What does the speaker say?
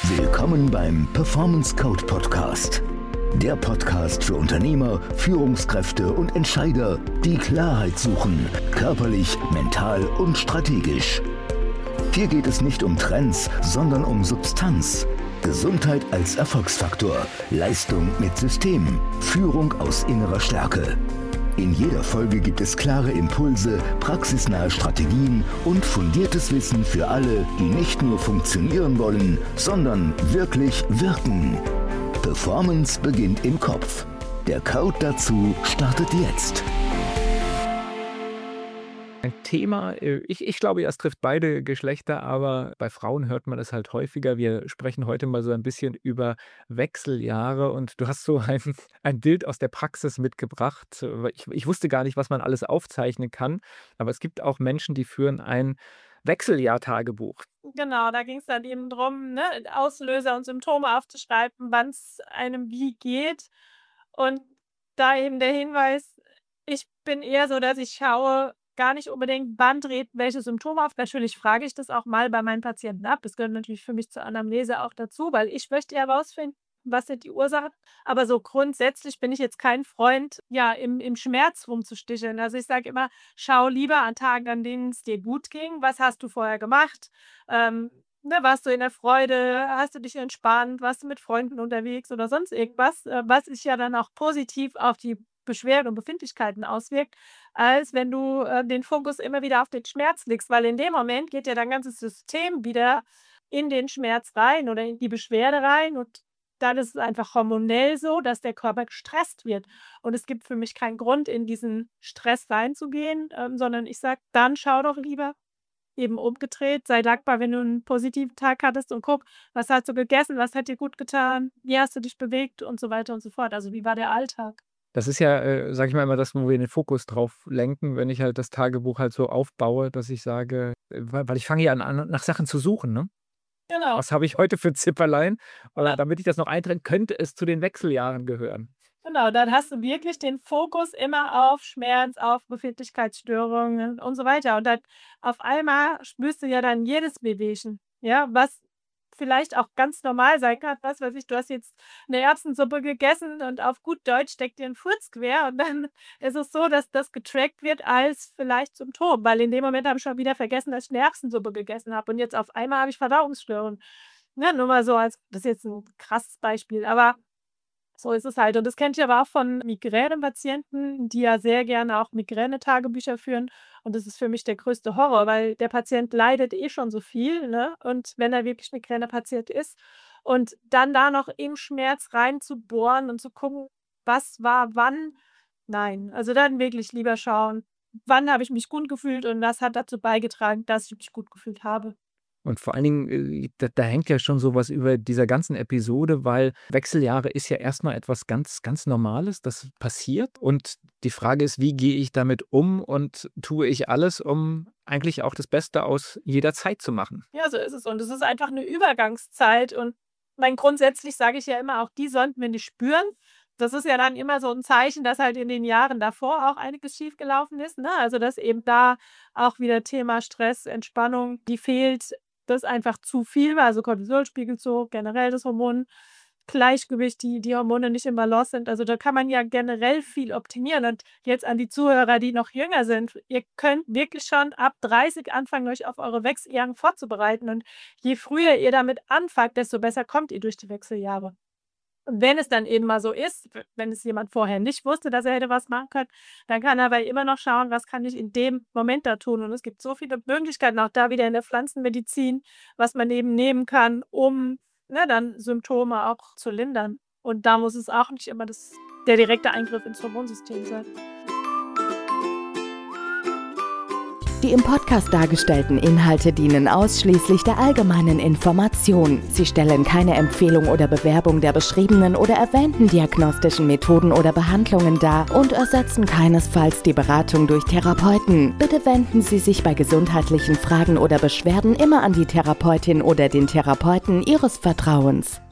Willkommen beim Performance Code Podcast. Der Podcast für Unternehmer, Führungskräfte und Entscheider, die Klarheit suchen, körperlich, mental und strategisch. Hier geht es nicht um Trends, sondern um Substanz. Gesundheit als Erfolgsfaktor, Leistung mit System, Führung aus innerer Stärke. In jeder Folge gibt es klare Impulse, praxisnahe Strategien und fundiertes Wissen für alle, die nicht nur funktionieren wollen, sondern wirklich wirken. Performance beginnt im Kopf. Der Code dazu startet jetzt. Ein Thema, ich glaube, es trifft beide Geschlechter, aber bei Frauen hört man es halt häufiger. Wir sprechen heute mal so ein bisschen über Wechseljahre und du hast so ein Bild aus der Praxis mitgebracht. Ich wusste gar nicht, was man alles aufzeichnen kann, aber es gibt auch Menschen, die führen ein Wechseljahrtagebuch. Genau, da ging es dann eben drum, ne, Auslöser und Symptome aufzuschreiben, wann es einem wie geht. Und da eben der Hinweis, ich bin eher so, dass ich schaue, gar nicht unbedingt, wann tritt welche Symptome auf. Natürlich frage ich das auch mal bei meinen Patienten ab. Das gehört natürlich für mich zur Anamnese auch dazu, weil ich möchte ja herausfinden, was sind die Ursachen. Aber so grundsätzlich bin ich jetzt kein Freund, ja, im Schmerz rumzusticheln. Also ich sage immer, schau lieber an Tagen, an denen es dir gut ging. Was hast du vorher gemacht? Warst du in der Freude? Hast du dich entspannt? Warst du mit Freunden unterwegs oder sonst irgendwas? Was sich ja dann auch positiv auf die Beschwerden und Befindlichkeiten auswirkt, als wenn du den Fokus immer wieder auf den Schmerz legst, weil in dem Moment geht ja dein ganzes System wieder in den Schmerz rein oder in die Beschwerde rein und dann ist es einfach hormonell so, dass der Körper gestresst wird. Und es gibt für mich keinen Grund, in diesen Stress reinzugehen, sondern ich sage, dann schau doch lieber eben umgedreht, sei dankbar, wenn du einen positiven Tag hattest und guck, was hast du gegessen, was hat dir gut getan, wie hast du dich bewegt und so weiter und so fort. Also wie war der Alltag? Das ist ja, sage ich mal immer, das, wo wir den Fokus drauf lenken, wenn ich halt das Tagebuch halt so aufbaue, dass ich sage, weil ich fange ja an, nach Sachen zu suchen, ne? Genau. Was habe ich heute für Zipperlein? Oder damit ich das noch eintrenne, könnte es zu den Wechseljahren gehören. Genau, dann hast du wirklich den Fokus immer auf Schmerz, auf Befindlichkeitsstörungen und so weiter. Und dann auf einmal spürst du ja dann jedes Wehwehchen, ja, was vielleicht auch ganz normal sein kann. Was weiß ich, du hast jetzt eine Erbsensuppe gegessen und auf gut Deutsch steckt dir ein Furz quer und dann ist es so, dass das getrackt wird als vielleicht Symptom, weil in dem Moment habe ich schon wieder vergessen, dass ich eine Erbsensuppe gegessen habe und jetzt auf einmal habe ich Verdauungsstörungen. Ne, nur mal so als das ist jetzt ein krasses Beispiel, aber so ist es halt. Und das kennt ihr aber auch von Migränepatienten, die ja sehr gerne auch Migränetagebücher führen. Und das ist für mich der größte Horror, weil der Patient leidet schon so viel, ne? Und wenn er wirklich Migränepatient ist und dann da noch im Schmerz reinzubohren und zu gucken, was war wann, nein. Also dann wirklich lieber schauen, wann habe ich mich gut gefühlt und was hat dazu beigetragen, dass ich mich gut gefühlt habe. Und vor allen Dingen, da hängt ja schon sowas über dieser ganzen Episode, weil Wechseljahre ist ja erstmal etwas ganz, ganz Normales, das passiert. Und die Frage ist, wie gehe ich damit um und tue ich alles, um eigentlich auch das Beste aus jeder Zeit zu machen? Ja, so ist es. Und es ist einfach eine Übergangszeit. Und grundsätzlich sage ich ja immer, auch die sollten wir nicht spüren. Das ist ja dann immer so ein Zeichen, dass halt in den Jahren davor auch einiges schiefgelaufen ist, ne? Also, dass eben da auch wieder Thema Stress, Entspannung, die fehlt, das einfach zu viel war, also Cortisolspiegel so, generell das Hormongleichgewicht, die Hormone nicht im Balance sind. Also, da kann man ja generell viel optimieren. Und jetzt an die Zuhörer, die noch jünger sind, ihr könnt wirklich schon ab 30 anfangen, euch auf eure Wechseljahre vorzubereiten. Und je früher ihr damit anfangt, desto besser kommt ihr durch die Wechseljahre. Und wenn es dann eben mal so ist, wenn es jemand vorher nicht wusste, dass er hätte was machen können, dann kann er aber immer noch schauen, was kann ich in dem Moment da tun. Und es gibt so viele Möglichkeiten, auch da wieder in der Pflanzenmedizin, was man eben nehmen kann, um dann Symptome auch zu lindern. Und da muss es auch nicht immer der direkte Eingriff ins Hormonsystem sein. Die im Podcast dargestellten Inhalte dienen ausschließlich der allgemeinen Information. Sie stellen keine Empfehlung oder Bewerbung der beschriebenen oder erwähnten diagnostischen Methoden oder Behandlungen dar und ersetzen keinesfalls die Beratung durch Therapeuten. Bitte wenden Sie sich bei gesundheitlichen Fragen oder Beschwerden immer an die Therapeutin oder den Therapeuten Ihres Vertrauens.